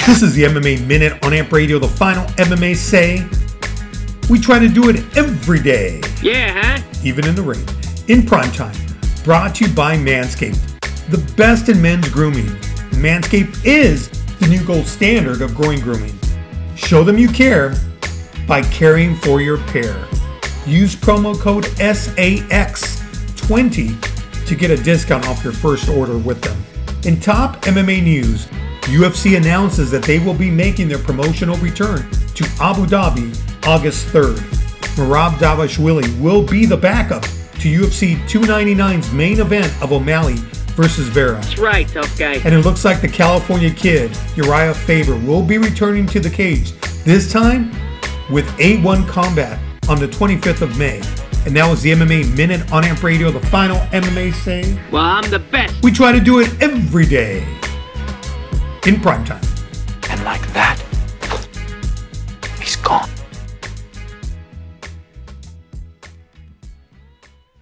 This is the MMA Minute on Amp Radio, the final MMA say. We try to do it every day. Yeah, huh? Even in the ring. In primetime. Brought to you by Manscaped. The best in men's grooming. Manscaped is the new gold standard of grooming. Show them you care by caring for your pair. Use promo code SAX20 to get a discount off your first order with them. In top MMA news, UFC announces that they will be making their promotional return to Abu Dhabi August 3rd. Merab Dvalishvili will be the backup to UFC 299's main event of O'Malley versus Vera. That's right, tough guy. And it looks like the California Kid, Uriah Faber, will be returning to the cage, this time with A1 Combat on the 25th of May. And that was the MMA Minute on Amp Radio, the final MMA say. Well, I'm the best. We try to do it every day in primetime. And like that, he's gone.